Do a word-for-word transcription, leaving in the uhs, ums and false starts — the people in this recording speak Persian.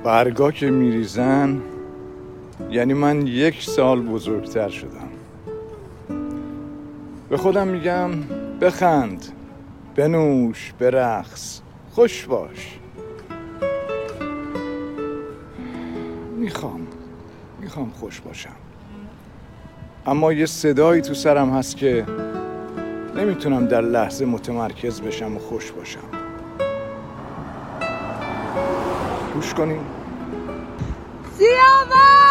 برگا که میریزن یعنی من یک سال بزرگتر شدم. به خودم میگم بخند، بنوش، برقص، خوش باش. میخوام میخوام خوش باشم، اما یه صدایی تو سرم هست که نمیتونم در لحظه متمرکز بشم و خوش باشم. گوش کنیم. سیاوش